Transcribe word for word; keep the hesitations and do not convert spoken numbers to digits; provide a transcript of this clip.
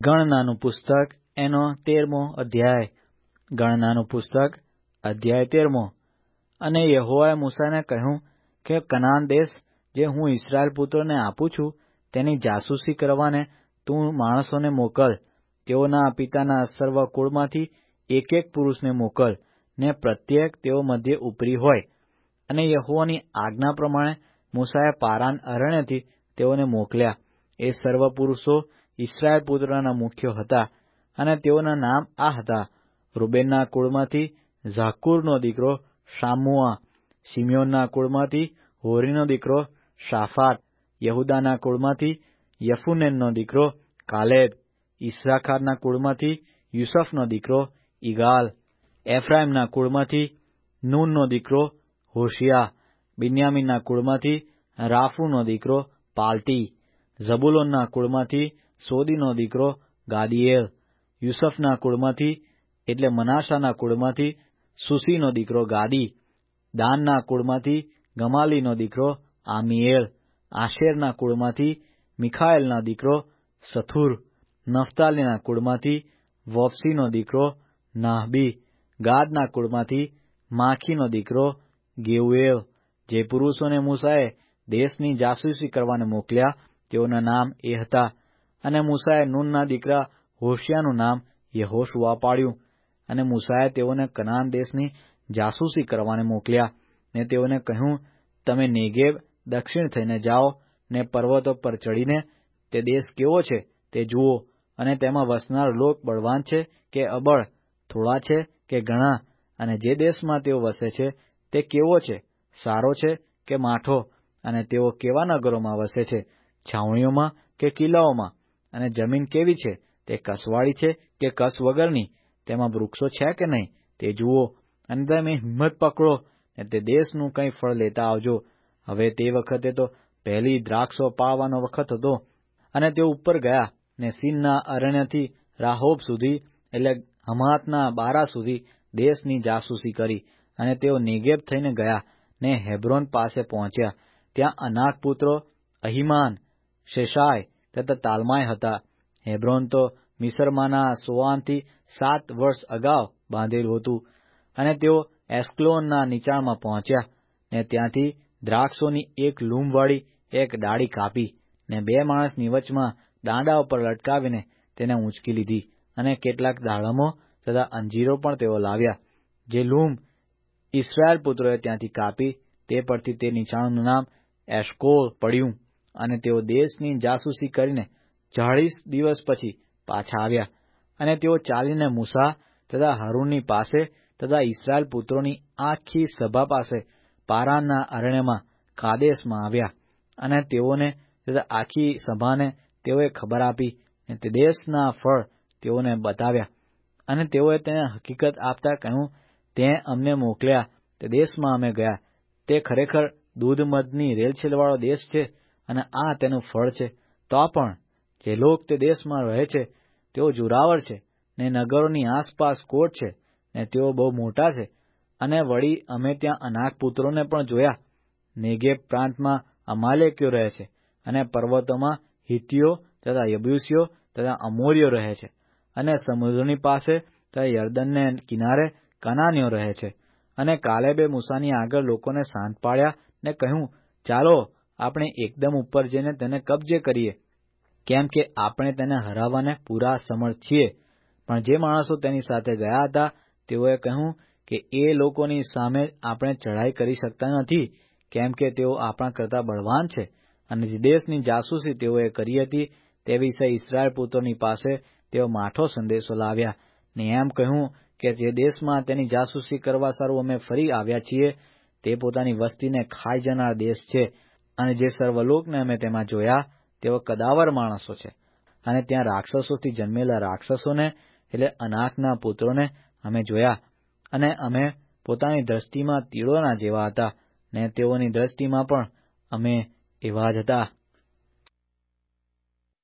ગણનાનું પુસ્તક એનો તેરમો અધ્યાય. ગણનાનું પુસ્તક અધ્યાય તેરમો. અને યહોવાએ મૂસાને કહ્યું કે કનાન દેશ જે હું ઇસ્રાયેલ પુત્રોને આપું છું તેની જાસૂસી કરવાને તું માણસોને મોકલ. તેઓના પિતાના સર્વ કુળમાંથી એક એક પુરુષને મોકલ, ને પ્રત્યેક તેઓ મધ્યે ઉપરી હોય. અને યહોવાની આજ્ઞા પ્રમાણે મૂસાએ પારાન અરણ્યથી તેઓને મોકલ્યા. એ સર્વ પુરુષો ઇસ્રાયેલ પુત્રોના મુખ્યો હતા, અને તેઓના નામ આ હતા: રૂબેનના કુળમાંથી ઝાકુરનો દીકરો શામુઆ, શિમ્યોનના કુળમાંથી હોરીનો દીકરો શાફાટ, યહુદાના કુળમાંથી યફુનેનનો દીકરો કાલેબ, ઇસ્સાખારના કુળમાંથી યુસફનો દીકરો ઇગાલ, એફ્રાઈમના કુળમાંથી નૂનનો દીકરો હોશિયા, બિન્યામીનના કુળમાંથી રાફુનો દીકરો પાલટી, ઝબુલોનના કુળમાંથી સોદીનો દીકરો ગાદીએલ, યુસફના કુળમાંથી એટલે મનાશાના કુળમાંથી સુસીનો દીકરો ગાદી, દાનના કુળમાંથી ગમાલીનો દીકરો આમીએલ, આશેરના કુળમાંથી મિખાએલનો દીકરો સથુર, નફતાલીના કુળમાંથી વોફસીનો દીકરો નાહબી, ગાદના કુળમાંથી માખીનો દીકરો ગેઉએલ. જે પુરુષોને મૂસાએ દેશની જાસૂસી કરવાને મોકલ્યા તેઓના નામ એ હતા. અને મૂસાએ નૂનના દીકરા હોશિયાનું નામ યહોશુઆ પાડ્યું. અને મૂસાએ તેઓને કનાન દેશની જાસૂસી કરવાને મોકલ્યા, ને તેઓને કહ્યું, તમે નેગેબ દક્ષિણ થઈને જાઓ, ને પર્વતો પર ચડીને તે દેશ કેવો છે તે જુઓ, અને તેમાં વસનાર લોક બળવાન છે કે અબળ, થોડા છે કે ઘણા, અને જે દેશમાં તેઓ વસે છે તે કેવો છે, સારો છે કે માઠો, અને તેઓ કેવા નગરોમાં વસે છે, છાવણીઓમાં કે કિલ્લાઓમાં, અને જમીન કેવી છે, તે કસવાળી છે કે કસ વગરની, તેમાં વૃક્ષો છે કે નહીં તે જુઓ, અને તમે હિંમત પકડો ને તે દેશનું કંઈ ફળ લેતા આવજો. હવે તે વખતે તો પહેલી દ્રાક્ષો પાવાનો વખત હતો. અને તેઓ ઉપર ગયા ને સીનના અરણ્યથી રાહોબ સુધી એટલે હમાતના બારા સુધી દેશની જાસૂસી કરી. અને તેઓ નેગેબ થઈને ગયા ને હેબ્રોન પાસે પહોંચ્યા. ત્યાં અનાક પુત્રો અહીમાન, શેશાય તથા તાલમાય હતા. હેબ્રોન તો મિસરમાંના સોઆનથી સાત વર્ષ અગાઉ બાંધેલું હતું. અને તેઓ એસ્કલોનના નીચાણમાં પહોંચ્યા, ને ત્યાંથી દ્રાક્ષોની એક લૂમવાળી એક ડાળી કાપી, ને બે માણસની વચમાં દાંડા ઉપર લટકાવીને તેને ઊંચકી લીધી. અને કેટલાક દાડમો તથા અંજીરો પણ તેઓ લાવ્યા. જે લૂમ ઇસ્રાયેલ પુત્રોએ ત્યાંથી કાપી તે પરથી તે નીચાણનું નામ એશકોલ પડ્યું. અને તેઓ દેશની જાસૂસી કરીને ચાળીસ દિવસ પછી પાછા આવ્યા. અને તેઓ ચાલીને મૂસા તથા હારૂનની પાસે તથા ઇસ્રાયેલ પુત્રોની આખી સભા પાસે પારાનના અરણ્યમાં કાદેશમાં આવ્યા. અને તેઓને તથા આખી સભાને તેઓએ ખબર આપી, અને તે દેશના ફળ તેઓને બતાવ્યા. અને તેઓએ તેને હકીકત આપતા કહ્યું, તે અમને મોકલ્યા તે દેશમાં અમે ગયા. તે ખરેખર દૂધ મધની રેલછેલવાળો દેશ છે, અને આ તેનું ફળ છે. તો પણ જે લોક તે દેશમાં રહે છે તેઓ જોરાવર છે, ને નગરોની આસપાસ કોટ છે, ને તેઓ બહુ મોટા છે. અને વળી અમે ત્યાં અનાક પુત્રોને પણ જોયા. નેગેબ પ્રાંતમાં અમાલેકીઓ રહે છે, અને પર્વતોમાં હિત્તીઓ તથા યબૂસીઓ તથા અમોરીઓ રહે છે, અને સમુદ્રની પાસે તથા યરદનને કિનારે કનાનીઓ રહે છે. અને કાલેબે મૂસાની આગળ લોકોને શાંત પાડ્યા ને કહ્યું, ચાલો આપણે એકદમ ઉપર જઈને તેને કબજે કરીએ, કેમ કે આપણે તેને હરાવવાને પૂરા સમર્થ છીએ. પણ જે માણસો તેની સાથે ગયા હતા તેઓએ કહ્યું કે એ લોકોની સામે આપણે ચઢાઈ કરી શકતા નથી, કેમ કે તેઓ આપણા કરતાં બળવાન છે. અને જે દેશની જાસૂસી તેઓએ કરી હતી તે વિશે ઇસ્રાયેલ પુત્રોની પાસે તેઓ માઠો સંદેશો લાવ્યા, ને એમ કહ્યું કે જે દેશમાં તેની જાસૂસી કરવા સારું અમે ફરી આવ્યા છીએ તે પોતાની વસ્તીને ખાઈ જનાર દેશ છે. અને જે સર્વલોકને અમે તેમાં જોયા તેઓ કદાવર માણસો છે. અને ત્યાં રાક્ષસોથી જન્મેલા રાક્ષસોને એટલે અનાકના પુત્રોને અમે જોયા. અને અમે પોતાની દ્રષ્ટિમાં તીડોના જેવા હતા, ને તેઓની દ્રષ્ટિમાં પણ અમે એવા જ હતા.